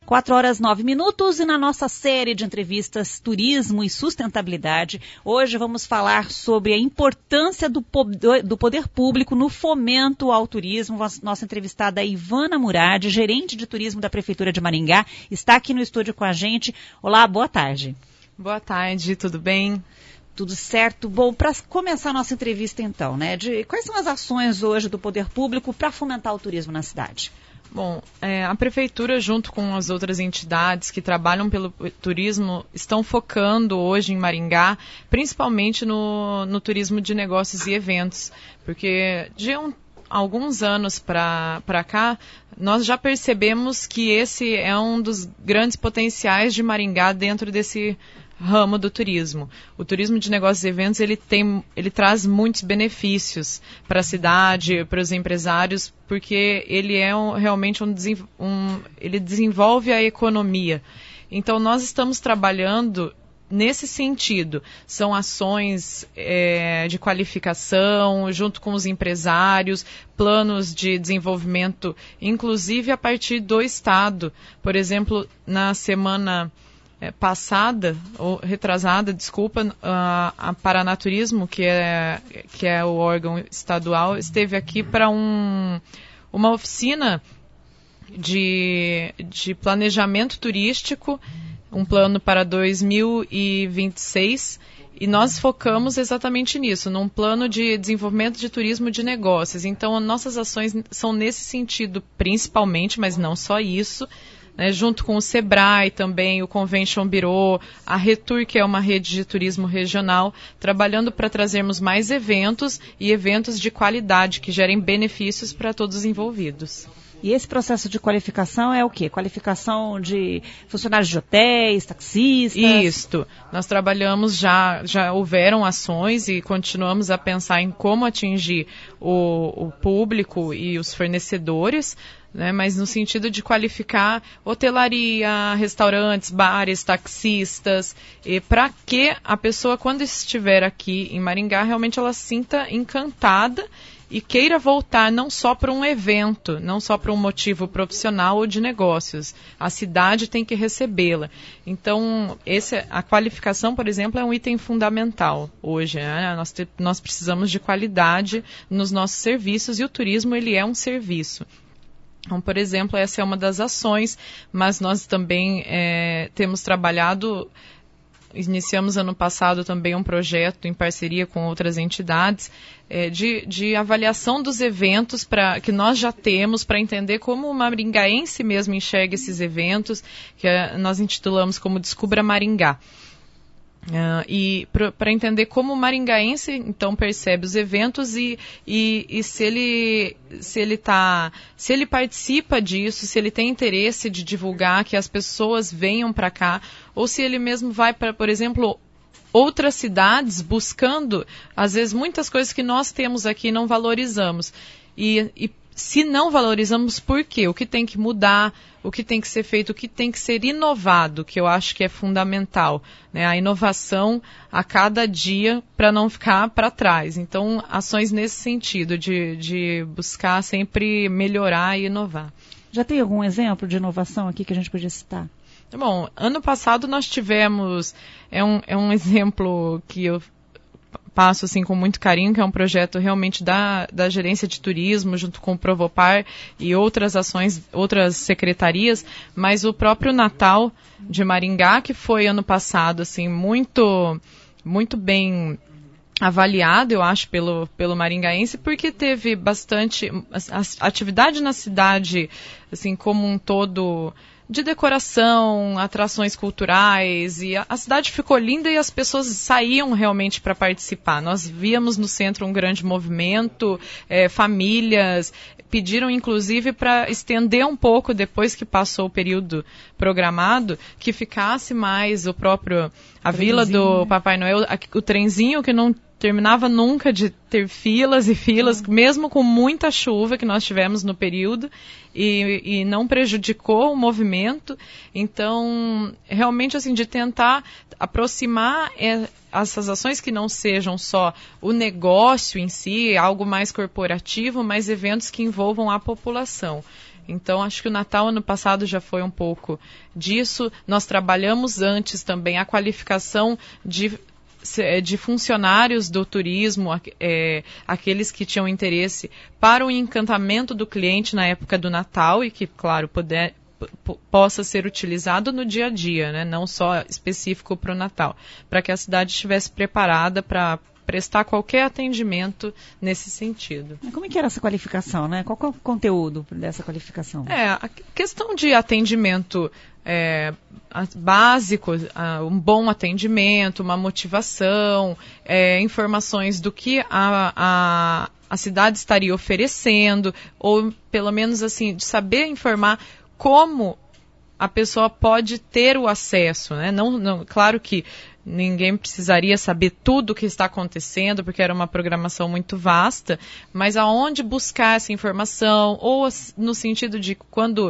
4h09 e na nossa série de entrevistas Turismo e Sustentabilidade, hoje vamos falar sobre a importância do poder público no fomento ao turismo. Nossa entrevistada é Ivana Murad, gerente de turismo da Prefeitura de Maringá, está aqui no estúdio com a gente. Olá, boa tarde. Boa tarde, tudo bem? Tudo certo. Bom, para começar a nossa entrevista então, quais são as ações hoje do poder público para fomentar o turismo na cidade? Bom, a Prefeitura, junto com as outras entidades que trabalham pelo turismo, estão focando hoje em Maringá, principalmente no turismo de negócios e eventos, porque de alguns anos para cá, nós já percebemos que esse é um dos grandes potenciais de Maringá dentro desse ramo do turismo. O turismo de negócios e eventos, ele traz muitos benefícios para a cidade, para os empresários, porque ele é realmente ele desenvolve a economia. Então, nós estamos trabalhando nesse sentido. São ações de qualificação, junto com os empresários, planos de desenvolvimento, inclusive a partir do Estado. Por exemplo, na semana passada, ou retrasada, desculpa, a Paranaturismo, que é o órgão estadual, esteve aqui para uma oficina de planejamento turístico, um plano para 2026, e nós focamos exatamente nisso, num plano de desenvolvimento de turismo de negócios. Então, nossas ações são nesse sentido, principalmente, mas não só isso, junto com o Sebrae também, o Convention Bureau, a Retour, que é uma rede de turismo regional, trabalhando para trazermos mais eventos e eventos de qualidade que gerem benefícios para todos os envolvidos. E esse processo de qualificação é o quê? Qualificação de funcionários de hotéis, taxistas? Isso. Nós trabalhamos, já houveram ações e continuamos a pensar em como atingir o público e os fornecedores, mas no sentido de qualificar hotelaria, restaurantes, bares, taxistas, para que a pessoa, quando estiver aqui em Maringá, realmente ela se sinta encantada e queira voltar não só para um evento, não só para um motivo profissional ou de negócios. A cidade tem que recebê-la. Então, a qualificação, por exemplo, é um item fundamental hoje. Nós precisamos de qualidade nos nossos serviços e o turismo, ele é um serviço. Então, por exemplo, essa é uma das ações, mas nós também temos trabalhado. Iniciamos ano passado também um projeto em parceria com outras entidades de avaliação dos eventos que nós já temos para entender como o maringaense mesmo enxerga esses eventos, que nós intitulamos como Descubra Maringá. E para entender como o maringaense então percebe os eventos e se ele participa disso, se ele tem interesse de divulgar, que as pessoas venham para cá, ou se ele mesmo vai para, por exemplo, outras cidades buscando, às vezes, muitas coisas que nós temos aqui e não valorizamos. E se não valorizamos, por quê? O que tem que mudar, o que tem que ser feito, o que tem que ser inovado, que eu acho que é fundamental, a inovação a cada dia para não ficar para trás. Então, ações nesse sentido, de buscar sempre melhorar e inovar. Já tem algum exemplo de inovação aqui que a gente podia citar? Bom, ano passado nós tivemos, é um exemplo que eu passo assim com muito carinho, que é um projeto realmente da gerência de turismo, junto com o Provopar e outras ações, outras secretarias, mas o próprio Natal de Maringá, que foi ano passado assim, muito, muito bem avaliado, eu acho, pelo maringaense, porque teve bastante atividade na cidade, assim, como um todo, de decoração, atrações culturais, e a cidade ficou linda e as pessoas saíam realmente para participar. Nós víamos no centro um grande movimento, famílias pediram inclusive para estender um pouco, depois que passou o período programado, que ficasse mais a Vila do Papai Noel, o trenzinho que não terminava nunca de ter filas e filas, mesmo com muita chuva que nós tivemos no período, e não prejudicou o movimento. Então, realmente, assim, de tentar aproximar essas ações que não sejam só o negócio em si, algo mais corporativo, mas eventos que envolvam a população. Então, acho que o Natal ano passado já foi um pouco disso. Nós trabalhamos antes também a qualificação de funcionários do turismo, aqueles que tinham interesse para o encantamento do cliente na época do Natal e que, claro, possa ser utilizado no dia a dia, né? Não só específico para o Natal, para que a cidade estivesse preparada para prestar qualquer atendimento nesse sentido. Como é que era essa qualificação, né? Qual é o conteúdo dessa qualificação? A questão de atendimento básico, um bom atendimento, uma motivação, informações do que a cidade estaria oferecendo, ou pelo menos assim, de saber informar como a pessoa pode ter o acesso, né? Claro que ninguém precisaria saber tudo o que está acontecendo, porque era uma programação muito vasta, mas aonde buscar essa informação, ou no sentido de quando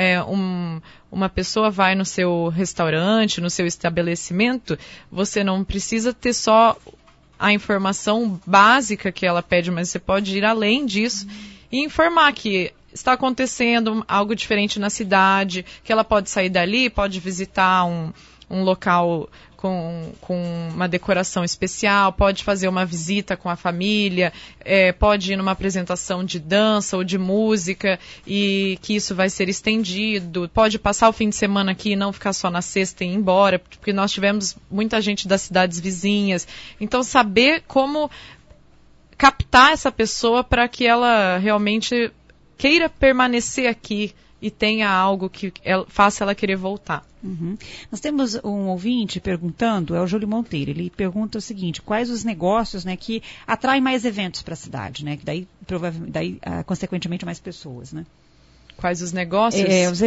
uma pessoa vai no seu restaurante, no seu estabelecimento, você não precisa ter só a informação básica que ela pede, mas você pode ir além disso e informar que está acontecendo algo diferente na cidade, que ela pode sair dali, pode visitar um local com uma decoração especial, pode fazer uma visita com a família, pode ir numa apresentação de dança ou de música e que isso vai ser estendido, pode passar o fim de semana aqui e não ficar só na sexta e ir embora, porque nós tivemos muita gente das cidades vizinhas. Então, saber como captar essa pessoa para que ela realmente queira permanecer aqui e tenha algo que faça ela querer voltar. Uhum. Nós temos um ouvinte perguntando, é o Júlio Monteiro, ele pergunta o seguinte: quais os negócios, né, que atraem mais eventos para a cidade, né, que daí consequentemente mais pessoas, né? Quais os negócios?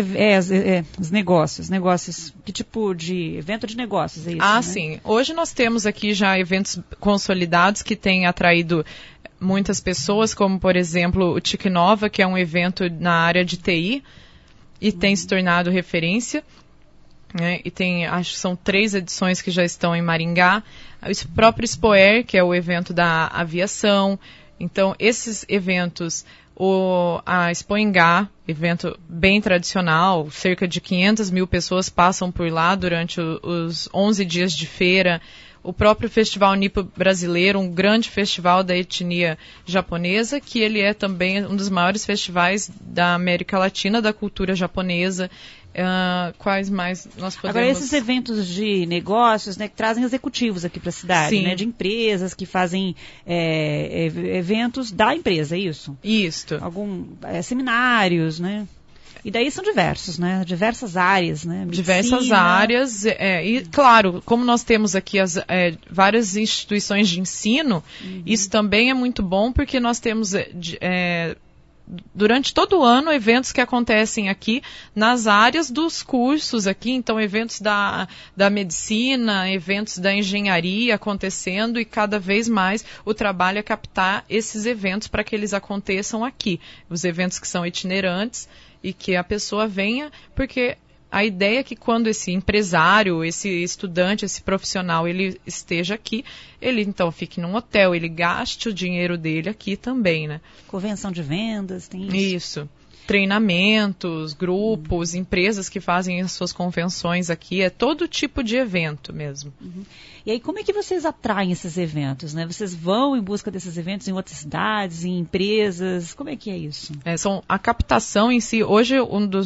Os negócios, que tipo de evento de negócios é isso? Ah, né? Sim, hoje nós temos aqui já eventos consolidados que têm atraído muitas pessoas, como por exemplo o TIC Nova, que é um evento na área de TI e tem se tornado referência. E acho que são 3 edições que já estão em Maringá. O próprio Expoair, que é o evento da aviação. Então, esses eventos, a Expoingá, evento bem tradicional, cerca de 500 mil pessoas passam por lá durante os 11 dias de feira. O próprio Festival Nipo Brasileiro, um grande festival da etnia japonesa, que ele é também um dos maiores festivais da América Latina, da cultura japonesa. Quais mais nós podemos... Agora, esses eventos de negócios, né, que trazem executivos aqui para a cidade, né, de empresas que fazem eventos da empresa, é isso? Isso. Seminários, né? E daí são diversos, né? Diversas áreas, né? Medicina. Diversas áreas. E, claro, como nós temos aqui várias instituições de ensino, isso também é muito bom, porque nós temos... durante todo o ano, eventos que acontecem aqui nas áreas dos cursos aqui, então eventos da medicina, eventos da engenharia acontecendo, e cada vez mais o trabalho é captar esses eventos para que eles aconteçam aqui. Os eventos que são itinerantes e que a pessoa venha, porque a ideia é que quando esse empresário, esse estudante, esse profissional, ele esteja aqui, ele então fique num hotel, ele gaste o dinheiro dele aqui também, né? Convenção de vendas, tem isso? Isso. Treinamentos, grupos, empresas que fazem as suas convenções aqui, é todo tipo de evento mesmo. E aí, como é que vocês atraem esses eventos, né? Vocês vão em busca desses eventos em outras cidades, em empresas, como é que é isso? A captação em si, hoje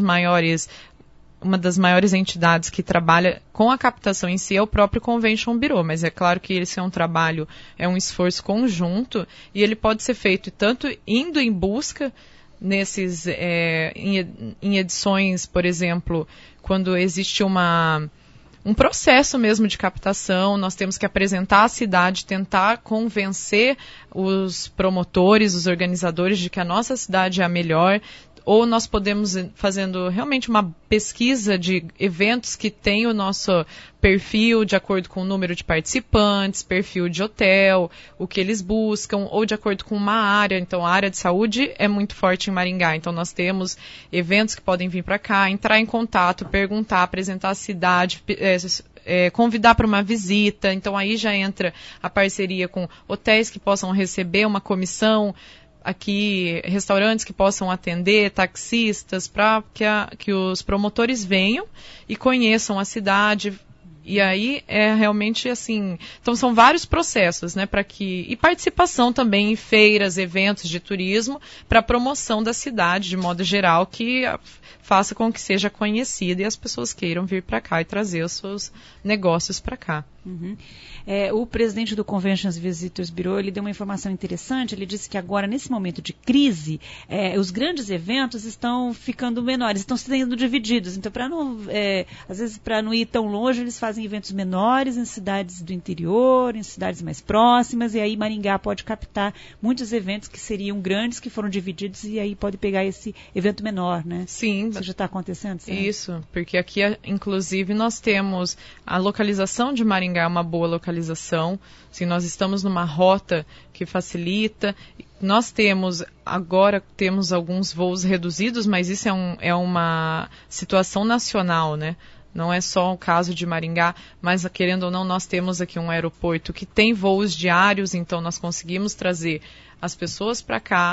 uma das maiores entidades que trabalha com a captação em si é o próprio Convention Bureau, mas é claro que esse é um trabalho, é um esforço conjunto, e ele pode ser feito tanto indo em busca em edições, por exemplo, quando existe um processo mesmo de captação, nós temos que apresentar à cidade, tentar convencer os promotores, os organizadores de que a nossa cidade é a melhor, ou nós podemos fazendo realmente uma pesquisa de eventos que tem o nosso perfil de acordo com o número de participantes, perfil de hotel, o que eles buscam, ou de acordo com uma área. Então, a área de saúde é muito forte em Maringá. Então, nós temos eventos que podem vir para cá, entrar em contato, perguntar, apresentar a cidade, convidar para uma visita. Então, aí já entra a parceria com hotéis que possam receber uma comissão aqui restaurantes que possam atender, taxistas, para que os promotores venham e conheçam a cidade. E aí é realmente assim, então são vários processos, né, e participação também em feiras, eventos de turismo, para promoção da cidade de modo geral, que faça com que seja conhecida e as pessoas queiram vir para cá e trazer os seus negócios para cá. Uhum. O presidente do Conventions Visitors Bureau, ele deu uma informação interessante. Ele disse que agora, nesse momento de crise, os grandes eventos estão ficando menores, estão sendo divididos. Então, às vezes, para não ir tão longe, eles fazem eventos menores em cidades do interior, em cidades mais próximas, e aí Maringá pode captar muitos eventos que seriam grandes, que foram divididos, e aí pode pegar esse evento menor, né? Sim. Isso já está acontecendo, certo? Isso, porque aqui, inclusive, nós temos a localização de Maringá, uma boa localização. Assim, nós estamos numa rota que facilita. Nós agora temos alguns voos reduzidos, mas isso é uma situação nacional, né? Não é só o caso de Maringá, mas querendo ou não, nós temos aqui um aeroporto que tem voos diários, então nós conseguimos trazer as pessoas para cá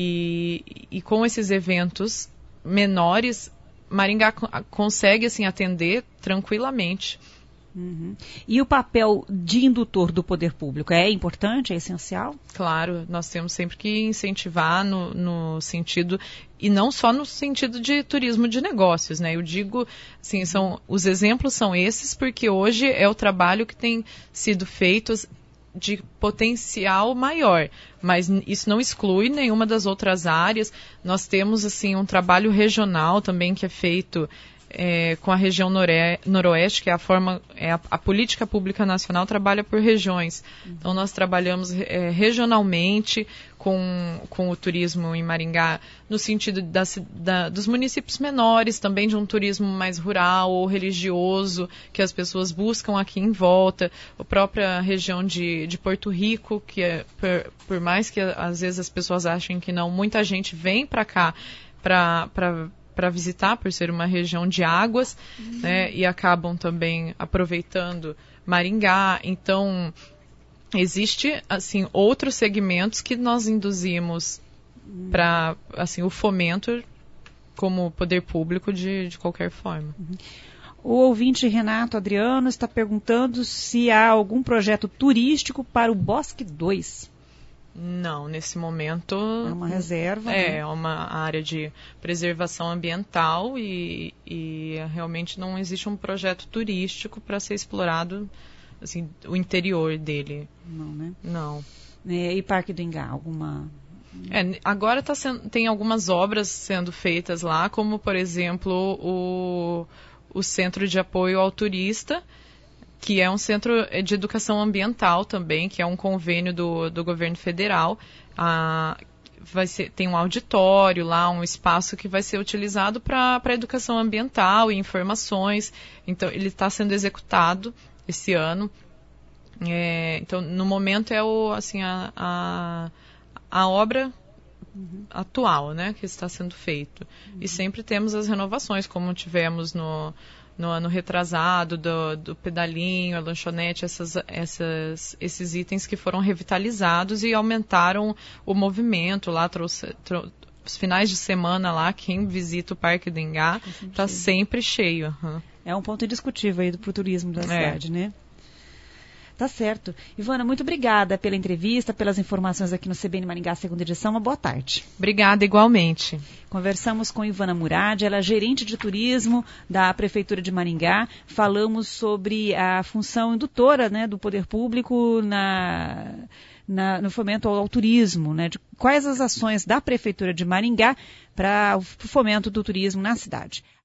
e com esses eventos menores, Maringá consegue assim, atender tranquilamente. Uhum. E o papel de indutor do poder público é importante, é essencial? Claro, nós temos sempre que incentivar no sentido, e não só no sentido de turismo de negócios, né? Eu digo, assim, os exemplos são esses, porque hoje é o trabalho que tem sido feito de potencial maior, mas isso não exclui nenhuma das outras áreas. Nós temos, assim, um trabalho regional também que é feito com a região noroeste, que é a política pública nacional trabalha por regiões. Então, nós trabalhamos regionalmente com o turismo em Maringá, no sentido dos municípios menores, também de um turismo mais rural ou religioso, que as pessoas buscam aqui em volta. A própria região de Porto Rico, que por mais que às vezes as pessoas achem que não, muita gente vem para cá para visitar, por ser uma região de águas, né, e acabam também aproveitando Maringá. Então, existe, assim, outros segmentos que nós induzimos para, assim, o fomento como poder público de qualquer forma. O ouvinte Renato Adriano está perguntando se há algum projeto turístico para o Bosque 2. Não, nesse momento... É uma reserva. É uma área de preservação ambiental e realmente não existe um projeto turístico para ser explorado, assim, o interior dele. Não, né? Não. E Parque do Ingá, alguma... Agora tem algumas obras sendo feitas lá, como, por exemplo, o Centro de Apoio ao Turista, que é um centro de educação ambiental também, que é um convênio do governo federal. Tem um auditório lá, um espaço que vai ser utilizado para educação ambiental e informações. Então, ele está sendo executado esse ano. Então, no momento é a obra atual, né, que está sendo feito. E sempre temos as renovações, como tivemos no ano retrasado, do pedalinho, a lanchonete, esses itens que foram revitalizados e aumentaram o movimento lá, os finais de semana lá, quem visita o Parque do Ingá está sempre cheio. É um ponto indiscutível aí pro turismo da cidade, né? Tá certo. Ivana, muito obrigada pela entrevista, pelas informações aqui no CBN Maringá, segunda edição. Uma boa tarde. Obrigada, igualmente. Conversamos com Ivana Murad, ela é gerente de turismo da Prefeitura de Maringá. Falamos sobre a função indutora, né, do poder público no fomento ao turismo, né, de quais as ações da Prefeitura de Maringá para o fomento do turismo na cidade.